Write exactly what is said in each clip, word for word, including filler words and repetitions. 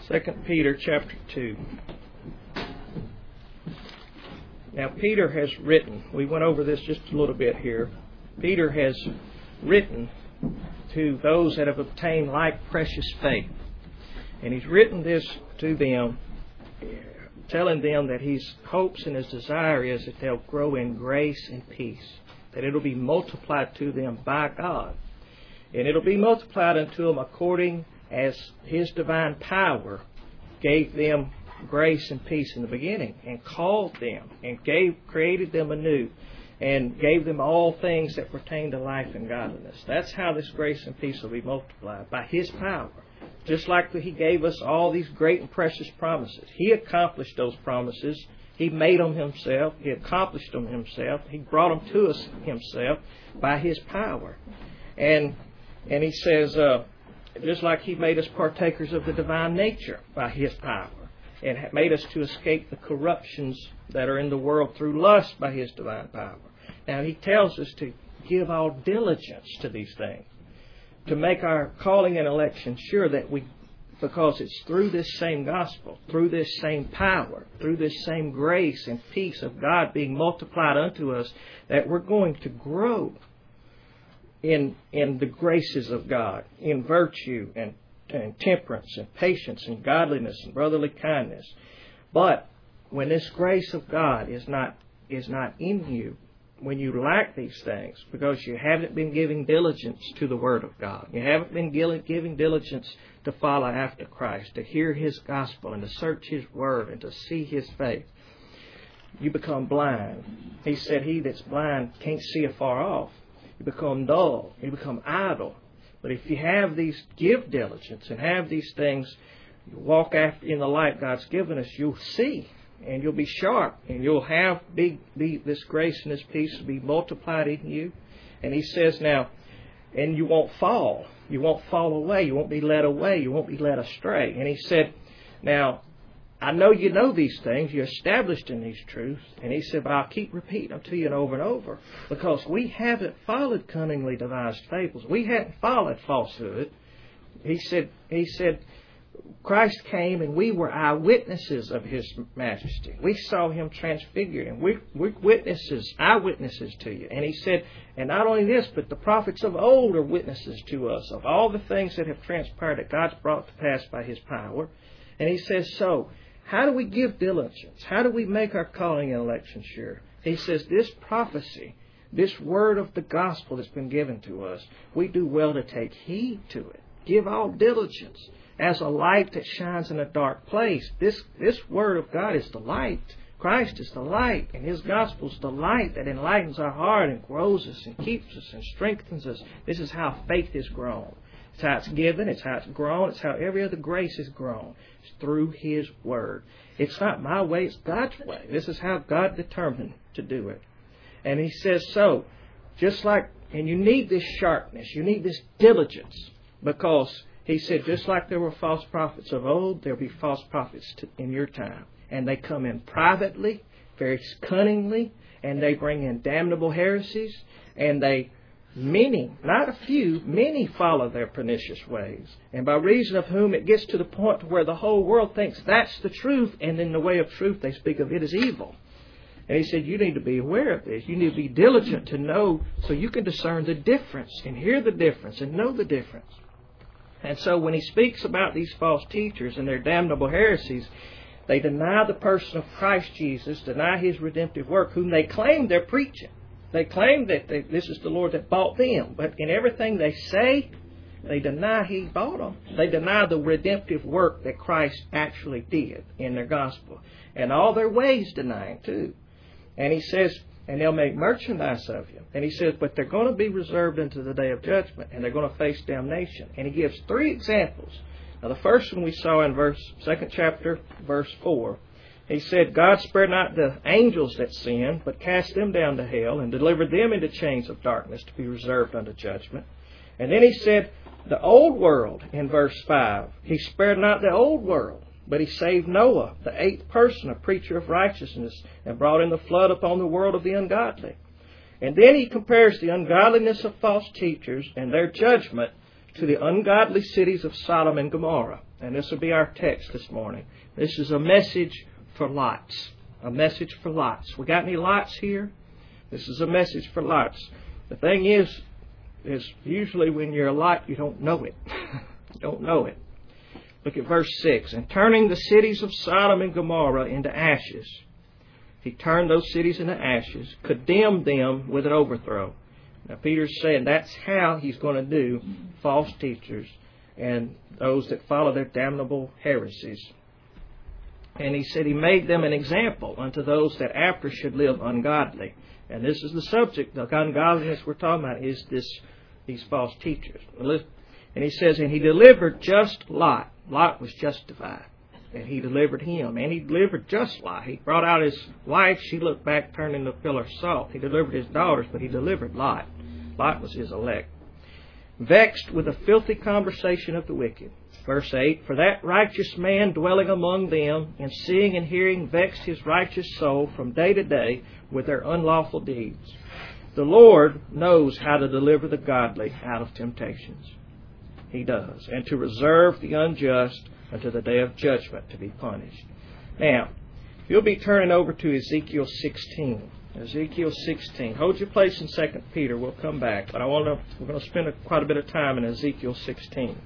Second Peter chapter two. Now Peter has written, we went over this just a little bit here. Peter has written to those that have obtained like precious faith. And he's written this to them, telling them that his hopes and his desire is that they'll grow in grace and peace, that it'll be multiplied to them by God. And it'll be multiplied unto them according as His divine power gave them grace and peace in the beginning, and called them, and gave created them anew, and gave them all things that pertain to life and godliness. That's how this grace and peace will be multiplied, by His power. Just like He gave us all these great and precious promises. He accomplished those promises. He made them Himself. He accomplished them Himself. He brought them to us Himself by His power. And and He says, uh, just like He made us partakers of the divine nature by His power, and made us to escape the corruptions that are in the world through lust by His divine power. Now He tells us to give all diligence to these things, to make our calling and election sure that we, because it's through this same gospel, through this same power, through this same grace and peace of God being multiplied unto us, that we're going to grow in in the graces of God, in virtue and, and temperance and patience and godliness and brotherly kindness. But when this grace of God is not is not in you, when you lack these things, because you haven't been giving diligence to the Word of God, you haven't been giving diligence to follow after Christ, to hear His gospel and to search His Word and to see His faith, you become blind. He said, he that's blind can't see afar off. You become dull. You become idle. But if you have these, give diligence and have these things, you walk after in the light God's given us, you'll see. And you'll be sharp, and you'll have be, be this grace and this peace to be multiplied in you. And He says now, and you won't fall. You won't fall away. You won't be led away. You won't be led astray. And He said, now, I know you know these things. You're established in these truths. And He said, but I'll keep repeating them to you and over and over, because we haven't followed cunningly devised fables. We hadn't followed falsehood. He said, He said, Christ came and we were eyewitnesses of His majesty. We saw Him transfigured, and we're, we're witnesses, eyewitnesses to you. And He said, and not only this, but the prophets of old are witnesses to us of all the things that have transpired that God's brought to pass by His power. And He says, so, how do we give diligence? How do we make our calling and election sure? He says, this prophecy, this word of the gospel that's been given to us, we do well to take heed to it. Give all diligence. As a light that shines in a dark place. This this word of God is the light. Christ is the light, and His gospel is the light that enlightens our heart and grows us and keeps us and strengthens us. This is how faith is grown. It's how it's given. It's how it's grown. It's how every other grace is grown. It's through His word. It's not my way. It's God's way. This is how God determined to do it. And He says so. Just like, and you need this sharpness. You need this diligence, because He said, just like there were false prophets of old, there will be false prophets in your time. And they come in privately, very cunningly, and they bring in damnable heresies. And they, many, not a few, many follow their pernicious ways. And by reason of whom it gets to the point where the whole world thinks that's the truth. And in the way of truth, they speak of it as evil. And He said, you need to be aware of this. You need to be diligent to know, so you can discern the difference and hear the difference and know the difference. And so when He speaks about these false teachers and their damnable heresies, they deny the person of Christ Jesus, deny His redemptive work, whom they claim they're preaching. They claim that they, this is the Lord that bought them. But in everything they say, they deny He bought them. They deny the redemptive work that Christ actually did in their gospel. And all their ways denying too. And He says, and they'll make merchandise of you. And He says, but they're going to be reserved unto the day of judgment, and they're going to face damnation. And He gives three examples. Now, the first one we saw in verse second chapter, verse four. He said, God spared not the angels that sinned, but cast them down to hell, and delivered them into chains of darkness to be reserved unto judgment. And then He said, the old world, in verse five. He spared not the old world, but He saved Noah, the eighth person, a preacher of righteousness, and brought in the flood upon the world of the ungodly. And then He compares the ungodliness of false teachers and their judgment to the ungodly cities of Sodom and Gomorrah. And this will be our text this morning. This is a message for lots. A message for lots. We got any lots here? This is a message for lots. The thing is, is usually when you're a lot, you don't know it. You don't know it. Look at verse six. And turning the cities of Sodom and Gomorrah into ashes. He turned those cities into ashes, condemned them with an overthrow. Now Peter's saying that's how he's going to do false teachers and those that follow their damnable heresies. And he said he made them an example unto those that after should live ungodly. And this is the subject, the ungodliness we're talking about is this these false teachers. And he says, and he delivered just Lot. Lot was justified. And he delivered him. And he delivered just Lot. He brought out his wife. She looked back, turned into a pillar of salt. He delivered his daughters, but he delivered Lot. Lot was his elect. Vexed with the filthy conversation of the wicked. Verse eight, for that righteous man dwelling among them, and seeing and hearing, vexed his righteous soul from day to day with their unlawful deeds. The Lord knows how to deliver the godly out of temptations. He does. And to reserve the unjust unto the day of judgment to be punished. Now, you'll be turning over to Ezekiel sixteen. Ezekiel sixteen. Hold your place in Second Peter. We'll come back. But I want to, we're going to spend a, quite a bit of time in Ezekiel sixteen.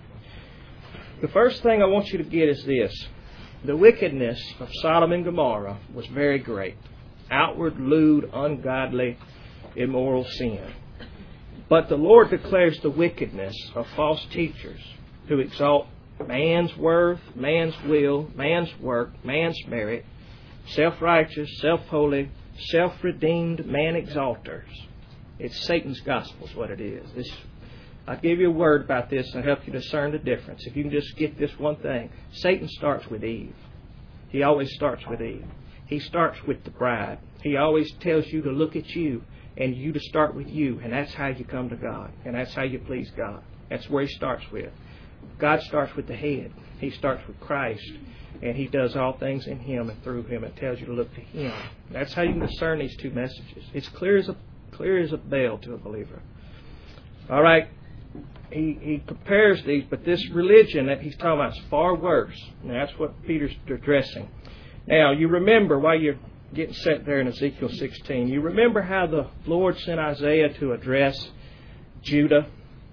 The first thing I want you to get is this. The wickedness of Sodom and Gomorrah was very great. Outward, lewd, ungodly, immoral sin. But the Lord declares the wickedness of false teachers who exalt man's worth, man's will, man's work, man's merit, self-righteous, self-holy, self-redeemed man-exalters. It's Satan's gospel is what it is. This, I'll give you a word about this and help you discern the difference. If you can just get this one thing. Satan starts with Eve. He always starts with Eve. He starts with the bride. He always tells you to look at you and you to start with you. And that's how you come to God. And that's how you please God. That's where He starts with. God starts with the head. He starts with Christ. And He does all things in Him and through Him and tells you to look to Him. That's how you can discern these two messages. It's clear as a clear as a bell to a believer. All right. He, he compares these, but this religion that he's talking about is far worse. And that's what Peter's addressing. Now, you remember while you're getting set there in Ezekiel sixteen, you remember how the Lord sent Isaiah to address Judah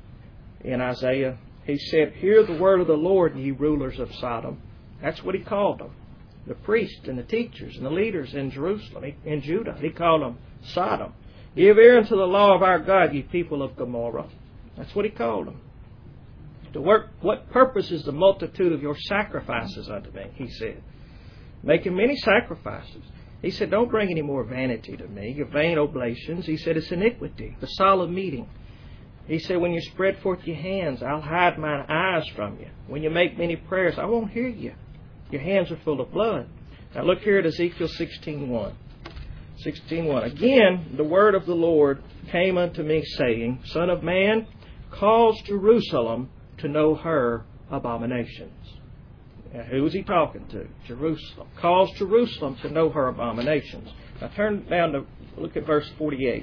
in Isaiah? He said, hear the word of the Lord, ye rulers of Sodom. That's what He called them. The priests and the teachers and the leaders in Jerusalem, in Judah. He called them Sodom. Give ear unto the law of our God, ye people of Gomorrah. That's what He called them. To work, what purpose is the multitude of your sacrifices unto me? He said. Making many sacrifices. He said, don't bring any more vanity to me, your vain oblations. He said, it's iniquity, the solemn meeting. He said, when you spread forth your hands, I'll hide mine eyes from you. When you make many prayers, I won't hear you. Your hands are full of blood. Now look here at Ezekiel sixteen one. sixteen one. Again, the word of the Lord came unto me, saying, Son of man, cause Jerusalem to know her abominations. Now, who is he talking to? Jerusalem. Cause Jerusalem to know her abominations. Now turn down to look at verse forty-eight.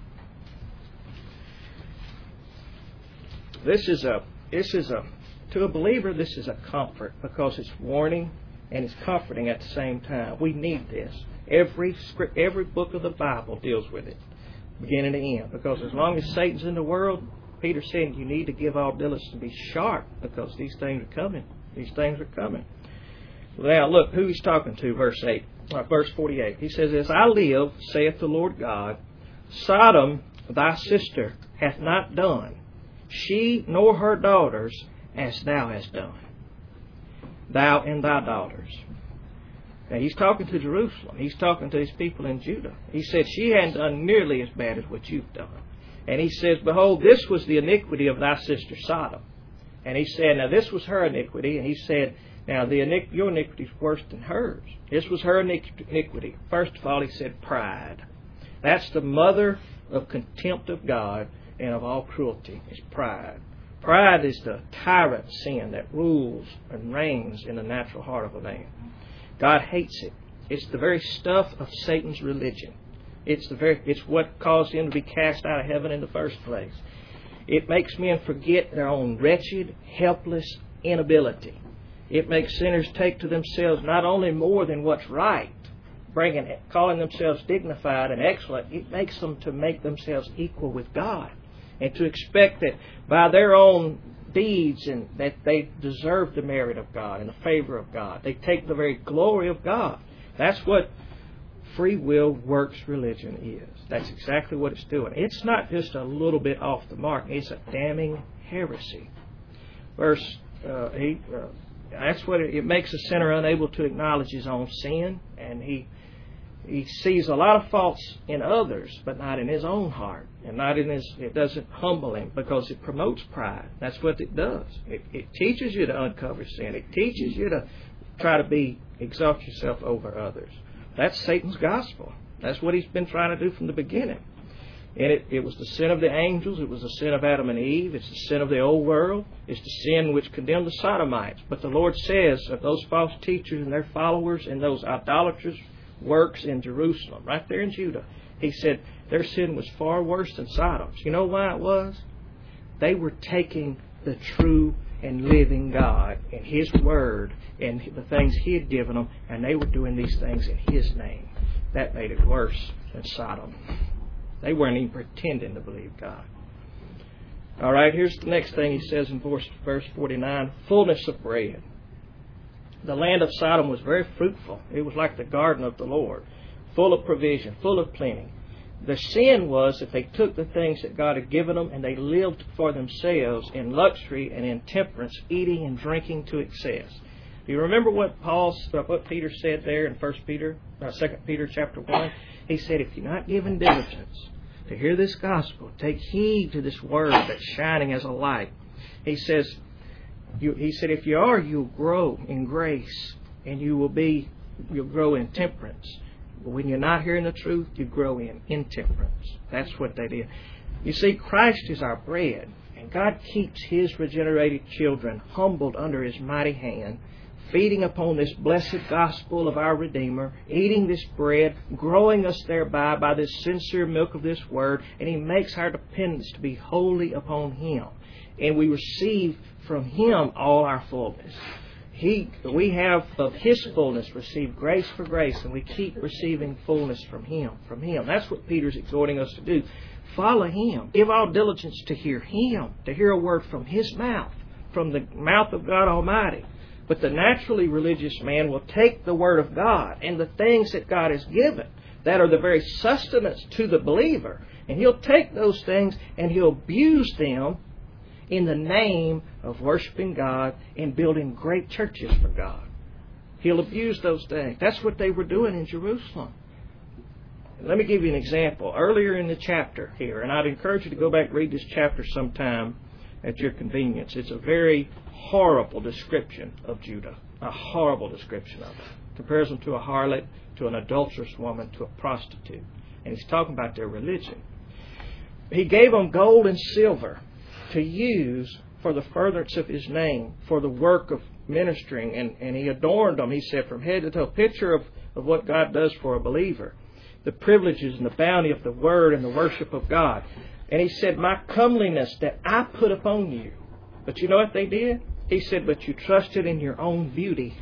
This is a this is a to a believer this is a comfort because it's warning and it's comforting at the same time. We need this. Every script, every book of the Bible deals with it, beginning to end. Because as long as Satan's in the world, Peter said you need to give all diligence to be sharp because these things are coming. These things are coming. Now look who he's talking to. Verse eight, uh, verse forty-eight. He says, "As I live, saith the Lord God, Sodom, thy sister, hath not done, she nor her daughters, as thou hast done, thou and thy daughters." Now he's talking to Jerusalem. He's talking to his people in Judah. He said she hadn't done nearly as bad as what you've done. And he says, behold, this was the iniquity of thy sister Sodom. And he said, now this was her iniquity. And he said, now the iniquity, your iniquity is worse than hers. This was her iniquity. First of all, he said pride. That's the mother of contempt of God and of all cruelty, is pride. Pride is the tyrant sin that rules and reigns in the natural heart of a man. God hates it. It's the very stuff of Satan's religion. It's the very it's what caused him to be cast out of heaven in the first place. It makes men forget their own wretched, helpless inability. It makes sinners take to themselves not only more than what's right, bringing it, calling themselves dignified and excellent. It makes them to make themselves equal with God, and to expect that by their own deeds and that they deserve the merit of God and the favor of God. They take the very glory of God. That's what free will works religion is. That's exactly what it's doing. It's not just a little bit off the mark. It's a damning heresy. Verse uh, eight. Uh, that's what it, it makes a sinner unable to acknowledge his own sin, and he he sees a lot of faults in others, but not in his own heart, and not in his. It doesn't humble him because it promotes pride. That's what it does. It, it teaches you to uncover sin. It teaches you to try to be exalt yourself over others. That's Satan's gospel. That's what he's been trying to do from the beginning. And it, it was the sin of the angels. It was the sin of Adam and Eve. It's the sin of the old world. It's the sin which condemned the Sodomites. But the Lord says of those false teachers and their followers and those idolaters' works in Jerusalem, right there in Judah, He said their sin was far worse than Sodom's. You know why it was? They were taking the true and living God and His Word and the things He had given them, and they were doing these things in His name. That made it worse than Sodom. They weren't even pretending to believe God. All right, here's the next thing He says in verse, verse forty-nine. Fullness of bread. The land of Sodom was very fruitful. It was like the garden of the Lord, full of provision, full of plenty. The sin was that they took the things that God had given them and they lived for themselves in luxury and intemperance, eating and drinking to excess. Do you remember what Paul, what Peter said there in First Peter, uh, Second Peter chapter one? He said, if you're not given diligence to hear this gospel, take heed to this word that's shining as a light. He says, you, he said, if you are, you'll grow in grace and you will be, you'll grow in temperance. But when you're not hearing the truth, you grow in intemperance. That's what they did. You see, Christ is our bread, and God keeps His regenerated children humbled under His mighty hand, feeding upon this blessed gospel of our Redeemer, eating this bread, growing us thereby by this sincere milk of this Word, and He makes our dependence to be wholly upon Him. And we receive from Him all our fullness. He, we have of His fullness received grace for grace, and we keep receiving fullness from Him. From Him. That's what Peter's exhorting us to do. Follow Him. Give all diligence to hear Him, to hear a word from His mouth, from the mouth of God Almighty. But the naturally religious man will take the Word of God and the things that God has given that are the very sustenance to the believer, and he'll take those things and he'll abuse them in the name of worshiping God and building great churches for God. He'll abuse those things. That's what they were doing in Jerusalem. Let me give you an example. Earlier in the chapter here, and I'd encourage you to go back and read this chapter sometime at your convenience. It's a very horrible description of Judah. A horrible description of it. Compares them to a harlot, to an adulterous woman, to a prostitute. And he's talking about their religion. He gave them gold and silver to use for the furtherance of His name, for the work of ministering, and, and He adorned them, he said, from head to toe. A picture of, of what God does for a believer. The privileges and the bounty of the Word and the worship of God. And He said, my comeliness that I put upon you. But you know what they did? He said, but you trusted in your own beauty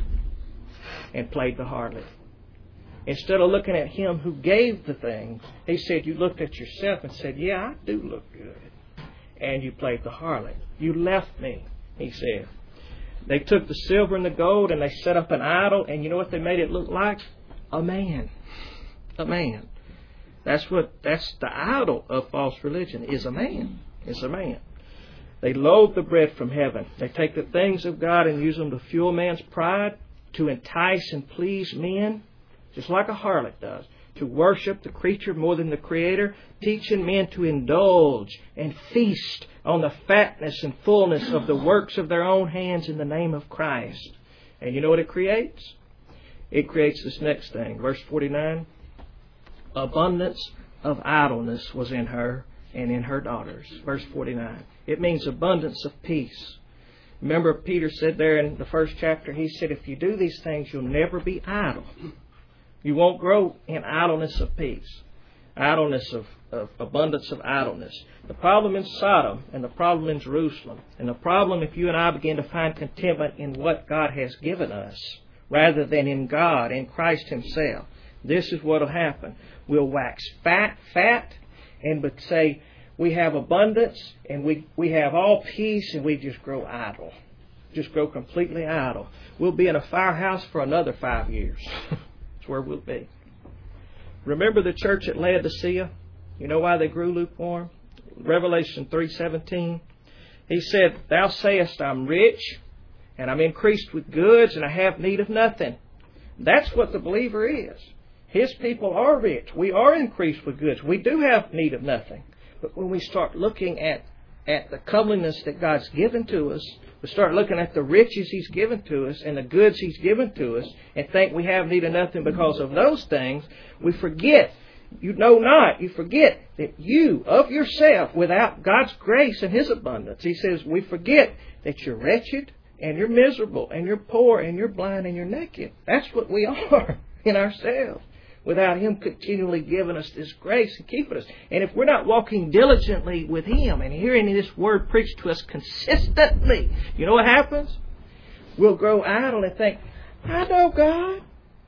and played the harlot. Instead of looking at Him who gave the things, He said, you looked at yourself and said, yeah, I do look good. And you played the harlot. You left me, He said. They took the silver and the gold and they set up an idol, and you know what they made it look like? A man. A man. That's what that's the idol of false religion, is a man. It's a man. They loathe the bread from heaven. They take the things of God and use them to fuel man's pride, to entice and please men, just like a harlot does. To worship the creature more than the Creator, teaching men to indulge and feast on the fatness and fullness of the works of their own hands in the name of Christ. And you know what it creates? It creates this next thing. Verse forty-nine. Abundance of idleness was in her and in her daughters. Verse forty-nine. It means abundance of peace. Remember Peter said there in the first chapter, he said, if you do these things, you'll never be idle. You won't grow in idleness of peace. Idleness of, of abundance of idleness. The problem in Sodom and the problem in Jerusalem, and the problem if you and I begin to find contentment in what God has given us rather than in God, in Christ Himself, this is what will happen. We'll wax fat, fat, and but say we have abundance and we, we have all peace, and we just grow idle. Just grow completely idle. We'll be in a firehouse for another five years. That's where we'll be. Remember the church at Laodicea? You know why they grew lukewarm? Revelation three seventeen. He said, Thou sayest, I'm rich, and I'm increased with goods, and I have need of nothing. That's what the believer is. His people are rich. We are increased with goods. We do have need of nothing. But when we start looking at, at the comeliness that God's given to us, we start looking at the riches He's given to us and the goods He's given to us, and think we have need of nothing because of those things, we forget. You know not, you forget that you, of yourself, without God's grace and His abundance, He says, we forget that you're wretched and you're miserable and you're poor and you're blind and you're naked. That's what we are in ourselves, without Him continually giving us this grace and keeping us. And if we're not walking diligently with Him and hearing this Word preached to us consistently, you know what happens? We'll grow idle and think, I know God.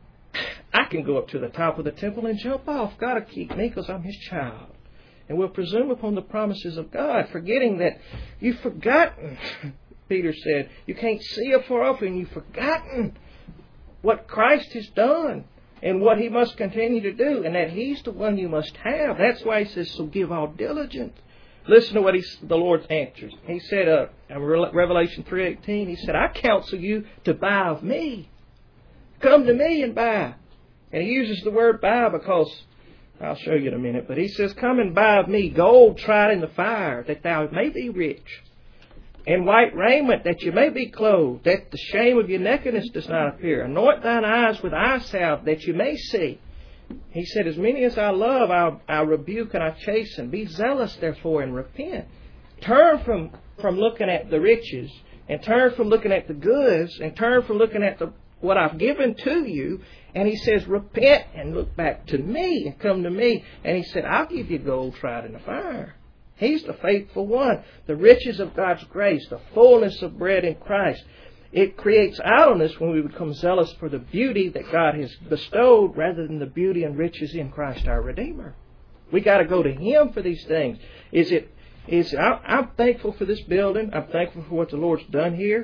I can go up to the top of the temple and jump off. God will keep me because I'm His child. And we'll presume upon the promises of God, forgetting that you've forgotten, Peter said, you can't see afar off, and you've forgotten what Christ has done and what He must continue to do, and that He's the one you must have. That's why He says, so give all diligence. Listen to what he, the Lord answers. He said, uh, in Revelation three eighteen, He said, I counsel you to buy of me. Come to me and buy. And He uses the word buy because, I'll show you in a minute, but He says, come and buy of me gold tried in the fire, that thou may be rich, and white raiment, that you may be clothed, that the shame of your nakedness does not appear. Anoint thine eyes with eye salve, that you may see. He said, as many as I love, I'll, I'll rebuke and I chasten. Be zealous, therefore, and repent. Turn from, from looking at the riches, and turn from looking at the goods, and turn from looking at the what I've given to you. And He says, repent and look back to me and come to me. And He said, I'll give you gold tried in the fire. He's the faithful one. The riches of God's grace, the fullness of bread in Christ. It creates idleness when we become zealous for the beauty that God has bestowed rather than the beauty and riches in Christ our Redeemer. We got to go to Him for these things. Is it? Is I, I'm thankful for this building. I'm thankful for what the Lord's done here.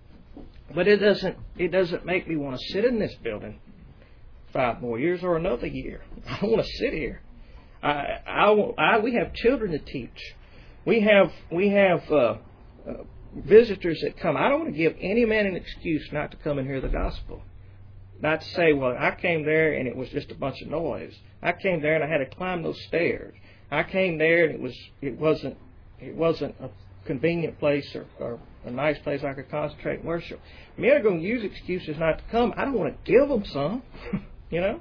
But it doesn't. It doesn't make me want to sit in this building five more years or another year. I don't want to sit here. I, I, I, we have children to teach. We have we have uh, uh, visitors that come. I don't want to give any man an excuse not to come and hear the gospel. Not to say, well, I came there and it was just a bunch of noise. I came there and I had to climb those stairs. I came there and it was it wasn't it wasn't a convenient place or, or a nice place I could concentrate and worship. Men are going to use excuses not to come. I don't want to give them some, you know.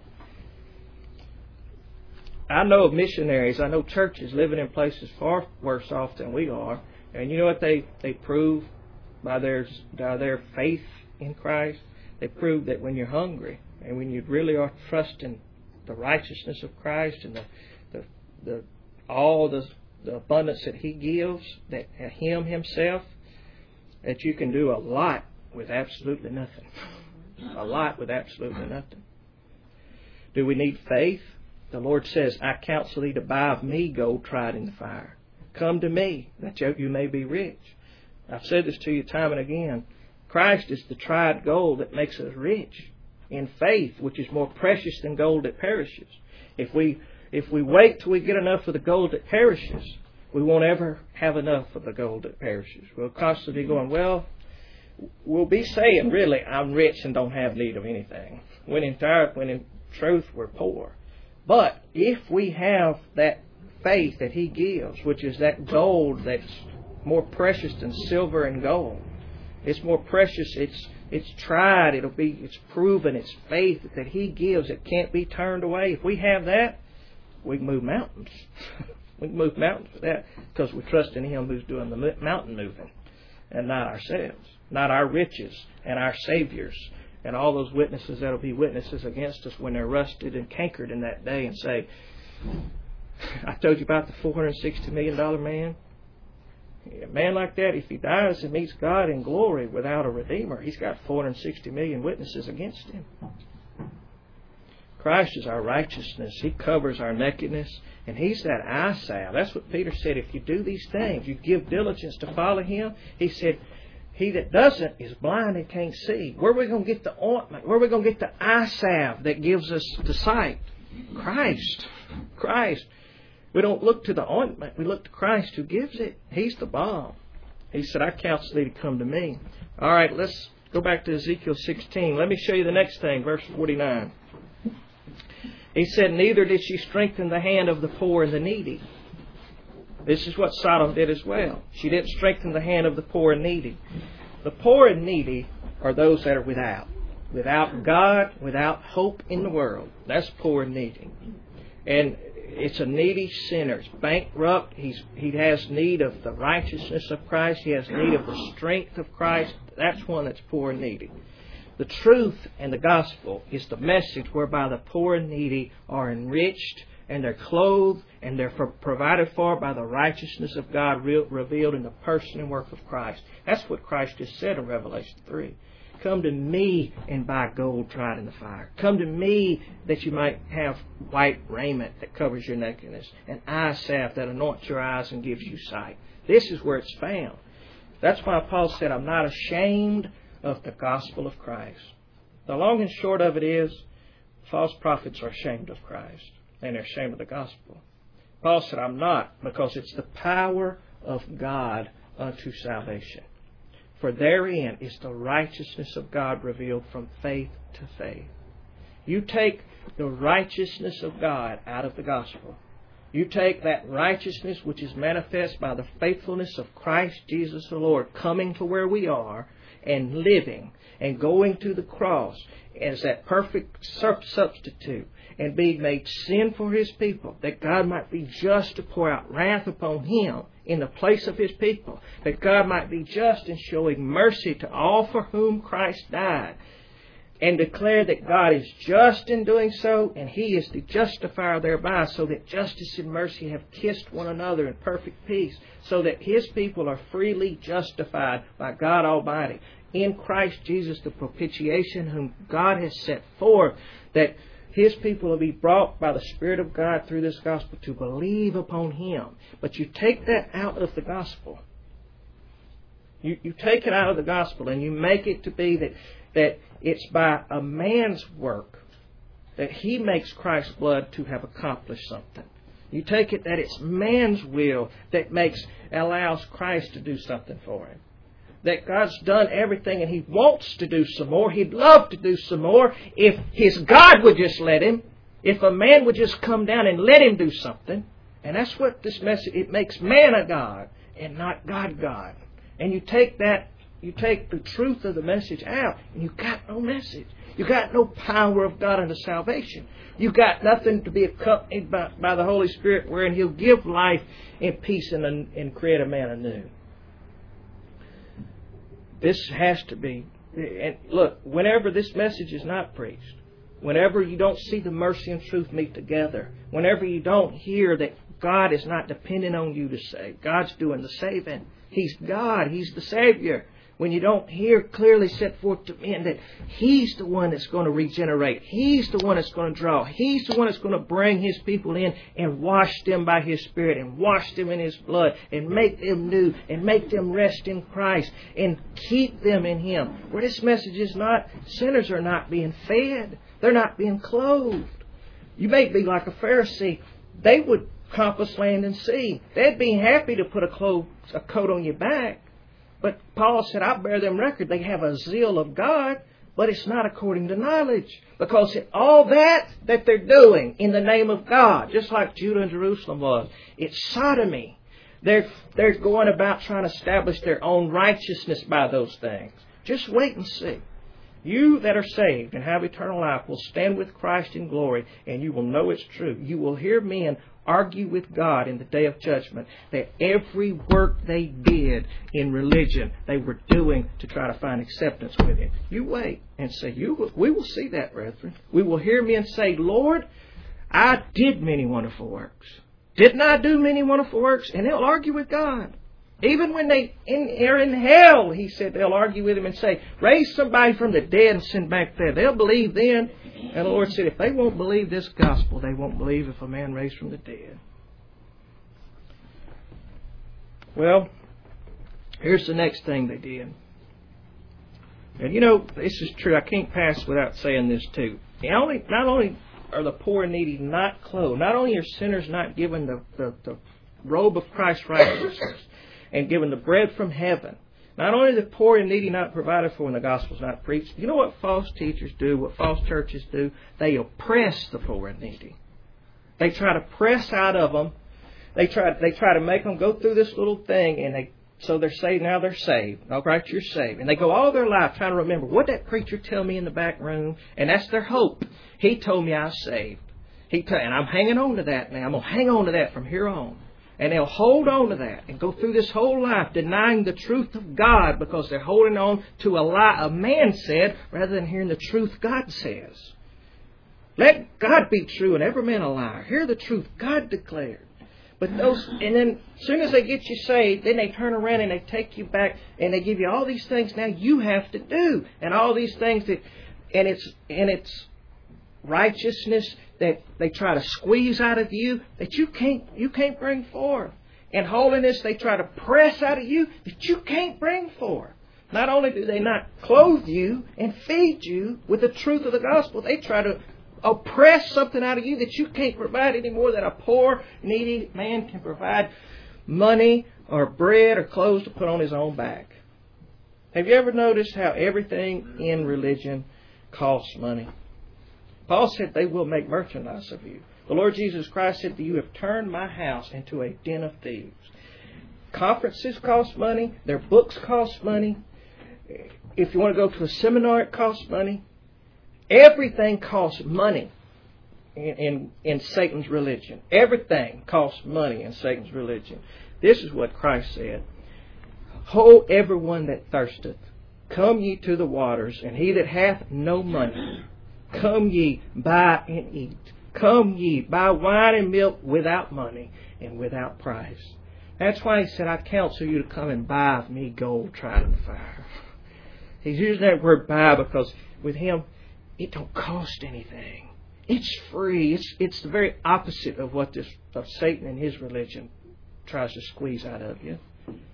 I know of missionaries, I know churches living in places far worse off than we are. And you know what they, they prove by their, by their faith in Christ? They prove that when you're hungry and when you really are trusting the righteousness of Christ and the, the, the all the, the abundance that He gives, that Him Himself, that you can do a lot with absolutely nothing. A lot with absolutely nothing. Do we need faith? The Lord says, I counsel thee to buy of me gold tried in the fire. Come to me, that you may be rich. I've said this to you time and again. Christ is the tried gold that makes us rich in faith, which is more precious than gold that perishes. If we if we wait till we get enough of the gold that perishes, we won't ever have enough of the gold that perishes. We'll constantly be going, well, we'll be saying, really, I'm rich and don't have need of anything. When in, when in truth, we're poor. But if we have that faith that He gives, which is that gold that's more precious than silver and gold, it's more precious, it's it's tried, it'll be it's proven, it's faith that He gives that can't be turned away. If we have that, we can move mountains. We can move mountains with that because we trust in Him who's doing the mountain moving and not ourselves, not our riches and our saviors. And all those witnesses that will be witnesses against us when they're rusted and cankered in that day and say, I told you about the four hundred sixty million dollars man. A man like that, if he dies and meets God in glory without a Redeemer, he's got four hundred sixty million witnesses against him. Christ is our righteousness. He covers our nakedness. And He's that eye salve. That's what Peter said. If you do these things, you give diligence to follow Him. He said, he that doesn't is blind and can't see. Where are we going to get the ointment? Where are we going to get the eye salve that gives us the sight? Christ. Christ. We don't look to the ointment. We look to Christ who gives it. He's the balm. He said, I counsel thee to come to me. All right, let's go back to Ezekiel sixteen. Let me show you the next thing, verse forty-nine. He said, neither did she strengthen the hand of the poor and the needy. This is what Sodom did as well. She didn't strengthen the hand of the poor and needy. The poor and needy are those that are without. Without God, without hope in the world. That's poor and needy. And it's a needy sinner. It's bankrupt. He's, he has need of the righteousness of Christ. He has need of the strength of Christ. That's one that's poor and needy. The truth and the gospel is the message whereby the poor and needy are enriched and they're clothed and they're for, provided for by the righteousness of God re- revealed in the person and work of Christ. That's what Christ just said in Revelation three. Come to me and buy gold tried in the fire. Come to me that you might have white raiment that covers your nakedness, and eye salve that anoints your eyes and gives you sight. This is where it's found. That's why Paul said, I'm not ashamed of the gospel of Christ. The long and short of it is, false prophets are ashamed of Christ, and they're ashamed of the gospel. Paul said, I'm not, because it's the power of God unto salvation. For therein is the righteousness of God revealed from faith to faith. You take the righteousness of God out of the gospel. You take that righteousness which is manifest by the faithfulness of Christ Jesus the Lord coming to where we are and living and going to the cross as that perfect substitute and being made sin for His people, that God might be just to pour out wrath upon Him in the place of His people, that God might be just in showing mercy to all for whom Christ died, and declare that God is just in doing so, and He is the justifier thereby, so that justice and mercy have kissed one another in perfect peace, so that His people are freely justified by God Almighty. In Christ Jesus, the propitiation whom God has set forth, that His people will be brought by the Spirit of God through this gospel to believe upon Him. But you take that out of the gospel. You, you take it out of the gospel and you make it to be that, that it's by a man's work that he makes Christ's blood to have accomplished something. You take it that it's man's will that makes allows Christ to do something for him. That God's done everything and He wants to do some more. He'd love to do some more if His God would just let Him. If a man would just come down and let Him do something. And that's what this message, it makes man a God and not God God. And you take that, you take the truth of the message out and you've got no message. You've got no power of God unto salvation. You've got nothing to be accompanied by, by the Holy Spirit wherein He'll give life and peace and, and create a man anew. This has to be, and look, whenever this message is not preached, whenever you don't see the mercy and truth meet together, whenever you don't hear that God is not depending on you to save, God's doing the saving. He's God. He's the Savior. When you don't hear clearly set forth to men that He's the one that's going to regenerate. He's the one that's going to draw. He's the one that's going to bring His people in and wash them by His Spirit and wash them in His blood and make them new and make them rest in Christ and keep them in Him. Where this message is not, sinners are not being fed. They're not being clothed. You may be like a Pharisee. They would compass land and sea. They'd be happy to put a, clo- a coat on your back. But Paul said, I bear them record. They have a zeal of God, but it's not according to knowledge. Because all that that they're doing in the name of God, just like Judah and Jerusalem was, it's sodomy. They're, they're going about trying to establish their own righteousness by those things. Just wait and see. You that are saved and have eternal life will stand with Christ in glory, and you will know it's true. You will hear men argue with God in the day of judgment that every work they did in religion they were doing to try to find acceptance with Him. You wait and say, "You will, we will see that, brethren. We will hear men say, Lord, I did many wonderful works. Didn't I do many wonderful works? And they'll argue with God. Even when they in, are in hell, he said, they'll argue with him and say, raise somebody from the dead and send back there. They'll believe then. And the Lord said, if they won't believe this gospel, they won't believe if a man raised from the dead. Well, here's the next thing they did. And you know, this is true. I can't pass without saying this too. Not only, not only are the poor and needy not clothed, not only are sinners not given the, the, the robe of Christ's righteousness and given the bread from heaven, not only are the poor and needy not provided for when the gospel is not preached, you know what false teachers do, what false churches do? They oppress the poor and needy. They try to press out of them. They try, they try to make them go through this little thing, and they so they're saved, now they're saved. All right, you're saved. And they go all their life trying to remember, what did that preacher tell me in the back room? And that's their hope. He told me I was saved. He t- and I'm hanging on to that now. I'm going to hang on to that from here on. And they'll hold on to that and go through this whole life denying the truth of God because they're holding on to a lie a man said rather than hearing the truth God says. Let God be true and every man a liar. Hear the truth God declared. But those, and then as soon as they get you saved, then they turn around and they take you back and they give you all these things now you have to do. And all these things that, and it's, and it's righteousness that they try to squeeze out of you that you can't, you can't bring forth. And holiness they try to press out of you that you can't bring forth. Not only do they not clothe you and feed you with the truth of the gospel, they try to oppress something out of you that you can't provide any more than a poor, needy man can provide money or bread or clothes to put on his own back. Have you ever noticed how everything in religion costs money? Paul said they will make merchandise of you. The Lord Jesus Christ said that you have turned my house into a den of thieves. Conferences cost money. Their books cost money. If you want to go to a seminar, it costs money. Everything costs money in, in, in Satan's religion. Everything costs money in Satan's religion. This is what Christ said. Ho, everyone that thirsteth, come ye to the waters, and he that hath no money, come ye, buy and eat. Come ye, buy wine and milk without money and without price. That's why he said, I counsel you to come and buy of me gold tried in the fire. He's using that word buy because with him, it don't cost anything. It's free. It's it's the very opposite of what this of Satan and his religion tries to squeeze out of you.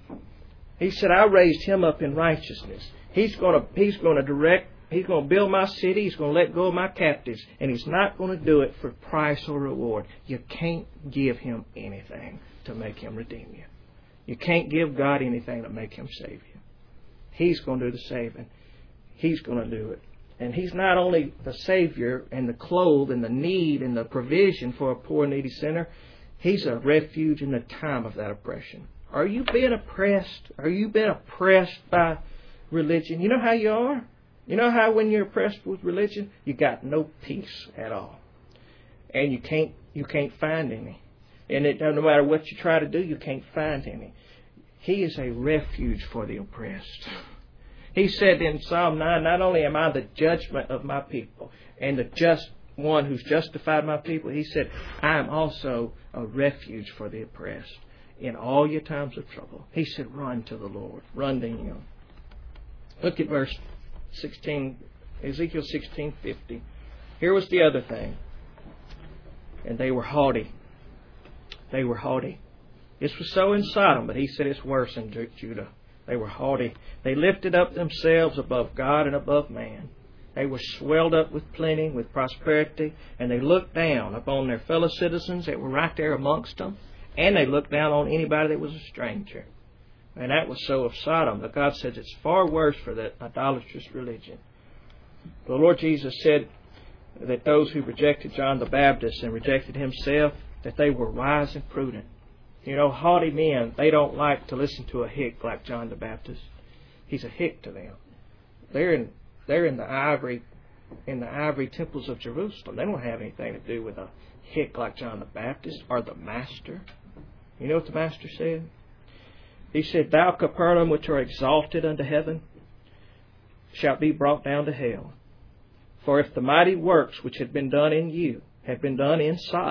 He said, I raised him up in righteousness. He's gonna he's gonna direct, he's gonna build my city, he's gonna let go of my captives, and he's not gonna do it for price or reward. You can't give him anything to make him redeem you. You can't give God anything to make him save you. He's gonna do the saving. He's gonna do it. And he's not only the Savior and the clothe and the need and the provision for a poor needy sinner, he's a refuge in the time of that oppression. Are you being oppressed? Are you being oppressed by religion? You know how you are? You know how when you're oppressed with religion, you got no peace at all. And you can't you can't find any. And it, no matter what you try to do, you can't find any. He is a refuge for the oppressed. He said in Psalm nine, not only am I the judgment of my people and the just one who's justified my people, he said, I am also a refuge for the oppressed in all your times of trouble. He said, run to the Lord. Run to Him. Look at verse sixteen, Ezekiel sixteen fifty. Here was the other thing. And they were haughty. They were haughty. This was so in Sodom, but he said it's worse in Judah. They were haughty. They lifted up themselves above God and above man. They were swelled up with plenty, with prosperity, and they looked down upon their fellow citizens that were right there amongst them, and they looked down on anybody that was a stranger. And that was so of Sodom. But God says it's far worse for that idolatrous religion. The Lord Jesus said that those who rejected John the Baptist and rejected himself, that they were wise and prudent. You know, haughty men, they don't like to listen to a hick like John the Baptist. He's a hick to them. They're in they're in the ivory in the ivory temples of Jerusalem. They don't have anything to do with a hick like John the Baptist or the Master. You know what the Master said? He said, Thou Capernaum, which are exalted unto heaven, shalt be brought down to hell. For if the mighty works which had been done in you had been done in Sodom,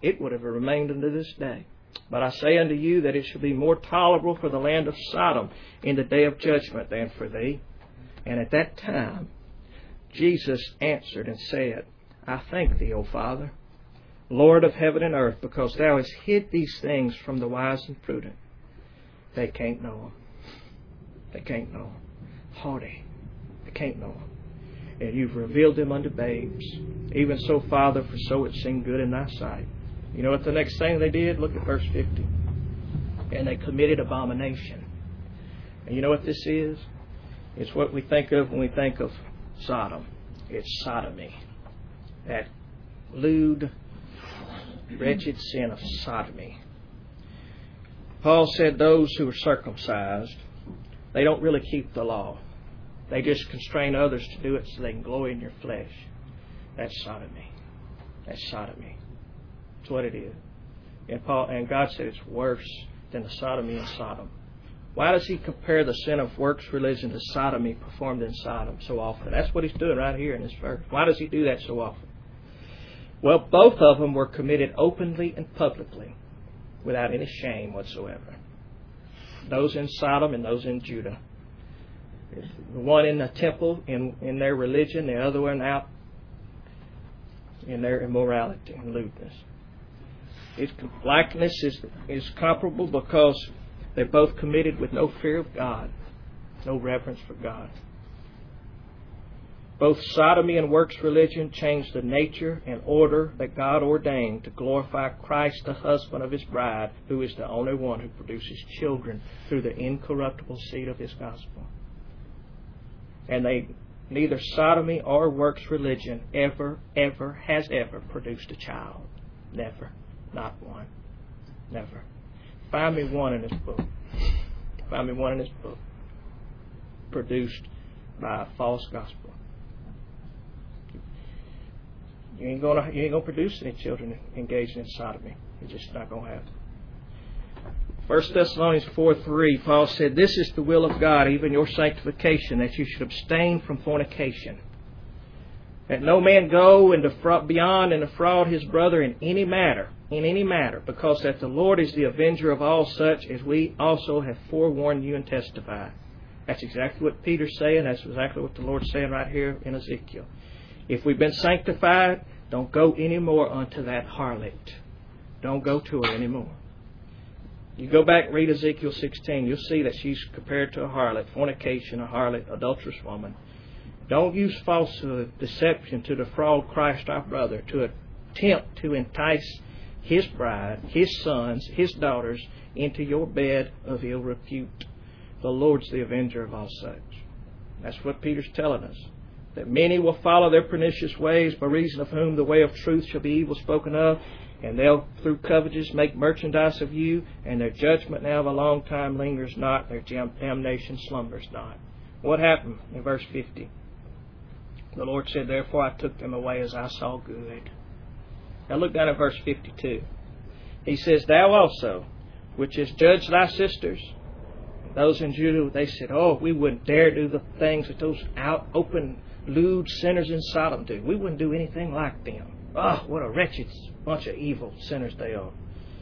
it would have remained unto this day. But I say unto you that it shall be more tolerable for the land of Sodom in the day of judgment than for thee. And at that time Jesus answered and said, I thank thee, O Father, Lord of heaven and earth, because thou hast hid these things from the wise and prudent. They can't know them. They can't know them. Haughty. They can't know them. And you've revealed them unto babes. Even so, Father, for so it seemed good in thy sight. You know what the next thing they did? Look at verse fifty. And they committed abomination. And you know what this is? It's what we think of when we think of Sodom. It's sodomy. That lewd, wretched sin of sodomy. Paul said those who are circumcised, they don't really keep the law. They just constrain others to do it so they can glory in your flesh. That's sodomy. That's sodomy. That's what it is. And Paul and God said it's worse than the sodomy in Sodom. Why does he compare the sin of works religion to sodomy performed in Sodom so often? That's what he's doing right here in this verse. Why does he do that so often? Well, both of them were committed openly and publicly without any shame whatsoever. Those in Sodom and those in Judah. The one in the temple in, in their religion, the other one out in their immorality and lewdness. Its likeness is, is comparable because they're both committed with no fear of God, no reverence for God. Both sodomy and works religion change the nature and order that God ordained to glorify Christ, the husband of His bride, who is the only one who produces children through the incorruptible seed of His gospel. And they, neither sodomy or works religion ever, ever, has ever produced a child. Never. Not one. Never. Find me one in this book. Find me one in this book. Produced by a false gospel. You ain't gonna you ain't gonna produce any children engaged in sodomy. You're just not gonna have. First Thessalonians four three, Paul said, "This is the will of God, even your sanctification, that you should abstain from fornication. That no man go and defraud, beyond and defraud his brother in any matter, in any matter, because that the Lord is the avenger of all such, as we also have forewarned you and testified." That's exactly what Peter's saying. That's exactly what the Lord's saying right here in Ezekiel. If we've been sanctified, don't go anymore unto that harlot. Don't go to her anymore. You go back and read Ezekiel sixteen, you'll see that she's compared to a harlot, fornication, a harlot, adulterous woman. Don't use falsehood, deception to defraud Christ our brother, to attempt to entice His bride, His sons, His daughters into your bed of ill repute. The Lord's the avenger of all such. That's what Peter's telling us. That many will follow their pernicious ways, by reason of whom the way of truth shall be evil spoken of, and they'll through covetousness make merchandise of you, and their judgment now of a long time lingers not, their damnation slumbers not. What happened in verse fifty? The Lord said, "Therefore I took them away as I saw good." Now look down at verse fifty-two. He says, "Thou also, which hast judged thy sisters," those in Judah, they said, "Oh, we wouldn't dare do the things that those out open lewd sinners in Sodom do. We wouldn't do anything like them. Oh, what a wretched bunch of evil sinners they are."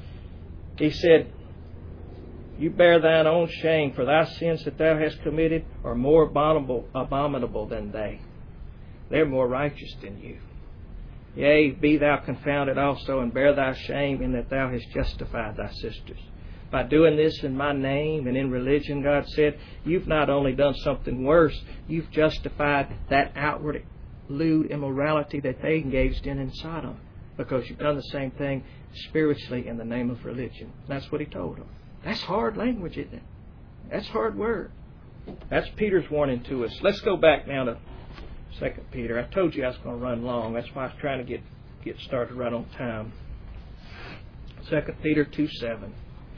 He said, "You bear thine own shame, for thy sins that thou hast committed are more abominable, abominable than they. They're more righteous than you. Yea, be thou confounded also, and bear thy shame, in that thou hast justified thy sisters. By doing this in my name and in religion," God said, "you've not only done something worse, you've justified that outward lewd immorality that they engaged in in Sodom, because you've done the same thing spiritually in the name of religion." That's what He told them. That's hard language, isn't it? That's hard word. That's Peter's warning to us. Let's go back now to Second Peter. I told you I was going to run long. That's why I was trying to get, get started right on time. Second Peter two seven.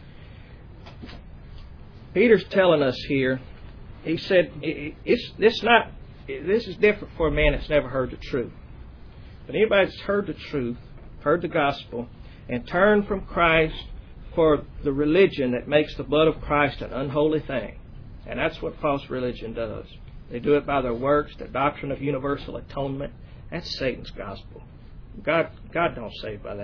Peter's telling us here, he said, it's, it's not, this is different for a man that's never heard the truth. But anybody that's heard the truth, heard the gospel, and turned from Christ for the religion that makes the blood of Christ an unholy thing. And that's what false religion does. They do it by their works, the doctrine of universal atonement. That's Satan's gospel. God, God don't save by that.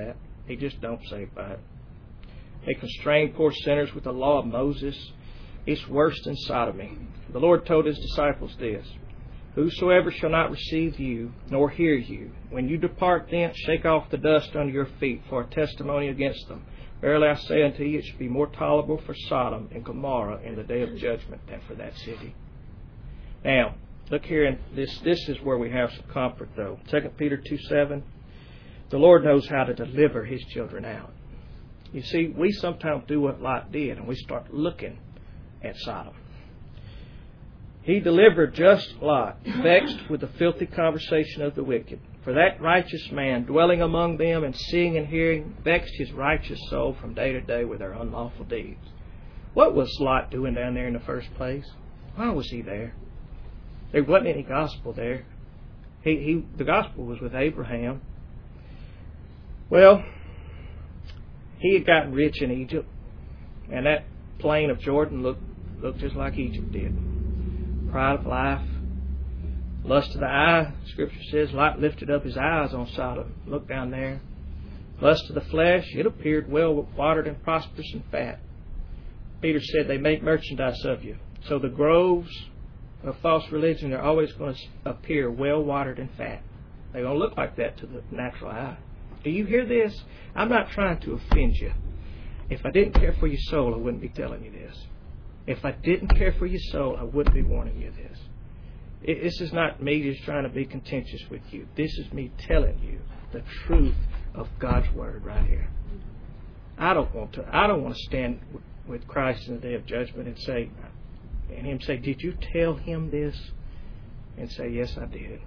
He just don't save by it. They constrain poor sinners with the law of Moses. It's worse than sodomy. The Lord told His disciples this: Whosoever shall not receive you, nor hear you, when you depart thence, shake off the dust under your feet for a testimony against them. Verily I say unto you, it shall be more tolerable for Sodom and Gomorrah in the day of judgment than for that city. Now, look here, in this this is where we have some comfort, though. Second Peter two seven. The Lord knows how to deliver His children out. You see, we sometimes do what Lot did, and we start looking at Sodom. He delivered just Lot, vexed with the filthy conversation of the wicked. For that righteous man, dwelling among them and seeing and hearing, vexed his righteous soul from day to day with their unlawful deeds. What was Lot doing down there in the first place? Why was he there? There wasn't any gospel there. He, he, the gospel was with Abraham. Well, he had gotten rich in Egypt, and that plain of Jordan looked, looked just like Egypt did. Pride of life, lust of the eye. Scripture says Lot lifted up his eyes on Sodom. Look down there. Lust of the flesh. It appeared well watered and prosperous and fat. Peter said they make merchandise of you. So the groves of false religion are always going to appear well watered and fat. They're going to look like that to the natural eye. Do you hear this? I'm not trying to offend you. If I didn't care for your soul, I wouldn't be telling you this. If I didn't care for your soul, I wouldn't be warning you this. It, this is not me just trying to be contentious with you. This is me telling you the truth of God's Word right here. I don't want to. I don't want to stand with Christ in the day of judgment and say, and Him say, "Did you tell him this?" And say, "Yes, I did."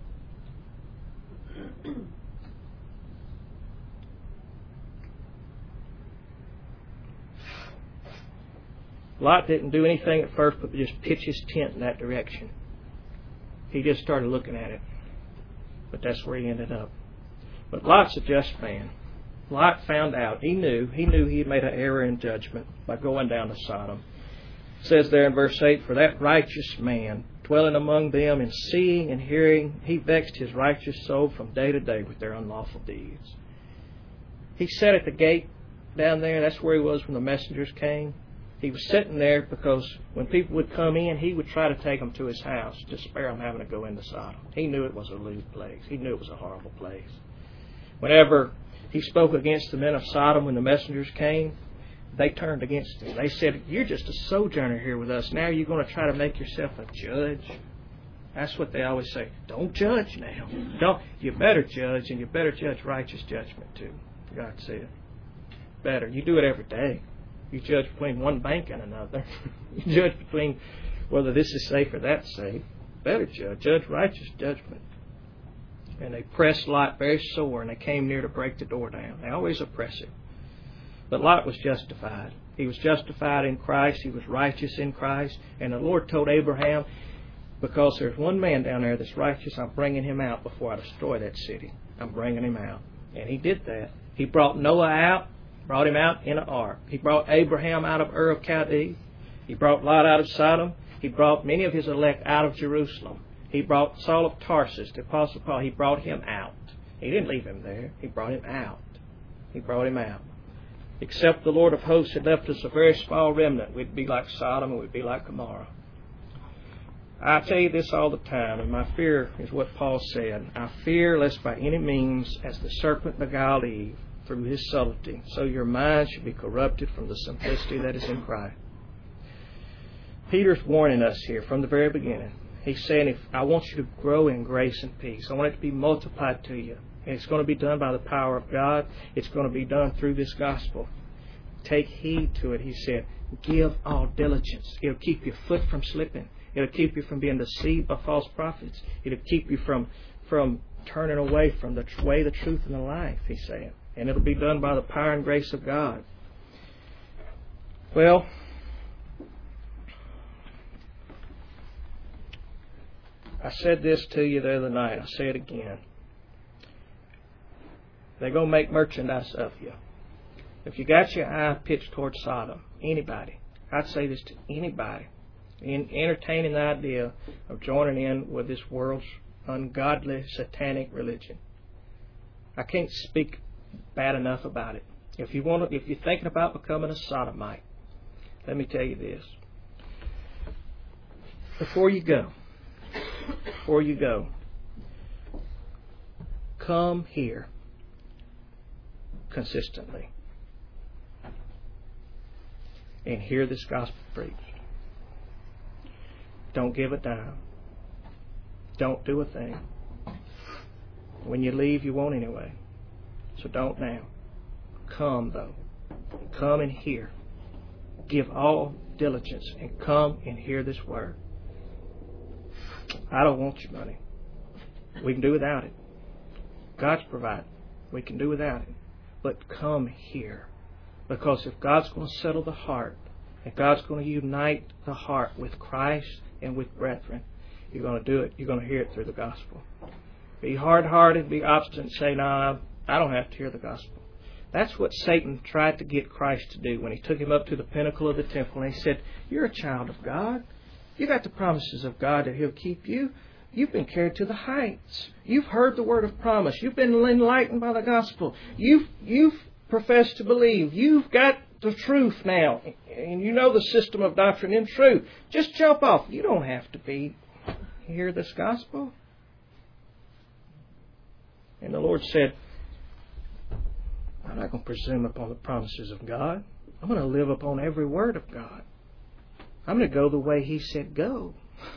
Lot didn't do anything at first but just pitch his tent in that direction. He just started looking at it. But that's where he ended up. But Lot's a just man. Lot found out. He knew. He knew he had made an error in judgment by going down to Sodom. It says there in verse eight, For that righteous man, dwelling among them and seeing and hearing, he vexed his righteous soul from day to day with their unlawful deeds. He sat at the gate down there. That's where he was when the messengers came. He was sitting there because when people would come in, he would try to take them to his house to spare them having to go into Sodom. He knew it was a lewd place. He knew it was a horrible place. Whenever he spoke against the men of Sodom when the messengers came, they turned against him. They said, "You're just a sojourner here with us. Now you're going to try to make yourself a judge." That's what they always say. Don't judge now. Don't. You better judge, and you better judge righteous judgment too. God said. Better. You do it every day. You judge between one bank and another. You judge between whether this is safe or that's safe. Better judge. Judge righteous judgment. And they pressed Lot very sore, and they came near to break the door down. They always oppress him. But Lot was justified. He was justified in Christ. He was righteous in Christ. And the Lord told Abraham, because there's one man down there that's righteous, I'm bringing him out before I destroy that city. I'm bringing him out. And he did that. He brought Noah out. Brought him out in an ark. He brought Abraham out of Ur of Chaldee. He brought Lot out of Sodom. He brought many of his elect out of Jerusalem. He brought Saul of Tarsus, the Apostle Paul. He brought him out. He didn't leave him there. He brought him out. He brought him out. Except the Lord of hosts had left us a very small remnant, we'd be like Sodom and we'd be like Gomorrah. I tell you this all the time, and my fear is what Paul said. I fear lest by any means, as the serpent beguiled Eve, through his subtlety, so your mind should be corrupted from the simplicity that is in Christ. Peter's warning us here from the very beginning. He's saying, if I want you to grow in grace and peace. I want it to be multiplied to you. And it's going to be done by the power of God. It's going to be done through this gospel. Take heed to it, he said. Give all diligence. It'll keep your foot from slipping. It'll keep you from being deceived by false prophets. It'll keep you from, from turning away from the way, the truth, and the life, he's saying. And it'll be done by the power and grace of God. Well, I said this to you the other night. I'll say it again. They're going to make merchandise of you. If you got your eye pitched towards Sodom, anybody, I'd say this to anybody, in entertaining the idea of joining in with this world's ungodly, satanic religion. I can't speak bad enough about it. If you want to, if you're thinking about becoming a sodomite, let me tell you this. Before you go, before you go, come here consistently and hear this gospel preached. Don't give a dime. Don't do a thing. When you leave, you won't anyway. So don't now. Come, though. Come and hear. Give all diligence and come and hear this word. I don't want your money. We can do without it. God's provided. We can do without it. But come here. Because if God's going to settle the heart, and God's going to unite the heart with Christ and with brethren, you're going to do it. You're going to hear it through the gospel. Be hard-hearted, be obstinate, say, no, nah, I don't have to hear the gospel. That's what Satan tried to get Christ to do when he took him up to the pinnacle of the temple and he said, you're a child of God. You got the promises of God that He'll keep you. You've been carried to the heights. You've heard the word of promise. You've been enlightened by the gospel. You've, you've professed to believe. You've got the truth now. And you know the system of doctrine in truth. Just jump off. You don't have to be hear this gospel. And the Lord said, I'm not going to presume upon the promises of God. I'm going to live upon every word of God. I'm going to go the way He said go.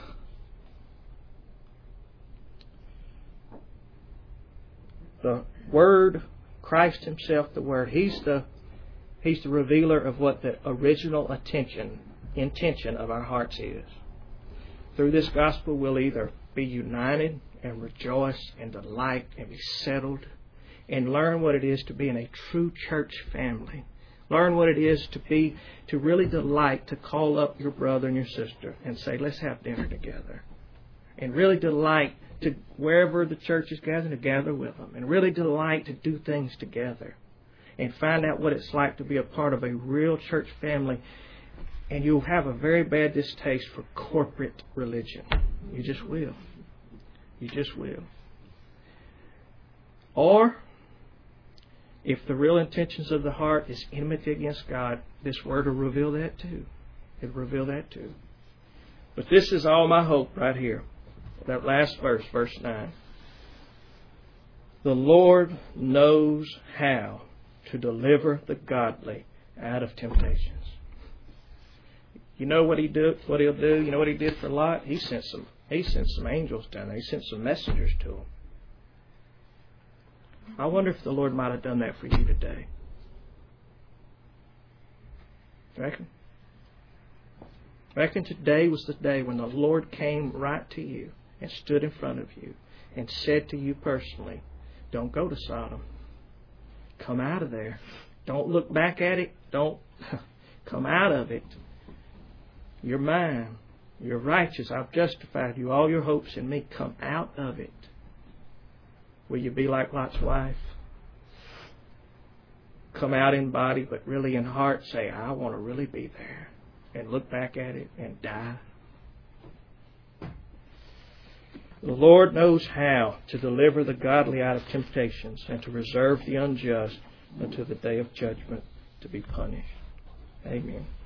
The Word, Christ Himself, the Word, He's the He's the revealer of what the original attention, intention of our hearts is. Through this gospel, we'll either be united and rejoice and delight and be settled and learn what it is to be in a true church family. Learn what it is to be, to really delight to call up your brother and your sister and say, let's have dinner together. And really delight to, wherever the church is gathered, to gather with them. And really delight to do things together. And find out what it's like to be a part of a real church family. And you'll have a very bad distaste for corporate religion. You just will. You just will. Or, if the real intentions of the heart is enmity against God, this word will reveal that too. It'll reveal that too. But this is all my hope right here. That last verse, verse nine. The Lord knows how to deliver the godly out of temptations. You know what he do? What he'll do? You know what he did for Lot? He sent some. He sent some angels down there. He sent some messengers to him. I wonder if the Lord might have done that for you today. Reckon? Reckon today was the day when the Lord came right to you and stood in front of you and said to you personally, don't go to Sodom. Come out of there. Don't look back at it. Don't come out of it. You're mine. You're righteous. I've justified you. All your hopes in me. Come out of it. Will you be like Lot's wife? Come out in body, but really in heart say, I want to really be there. And look back at it and die. The Lord knows how to deliver the godly out of temptations and to reserve the unjust until the day of judgment to be punished. Amen.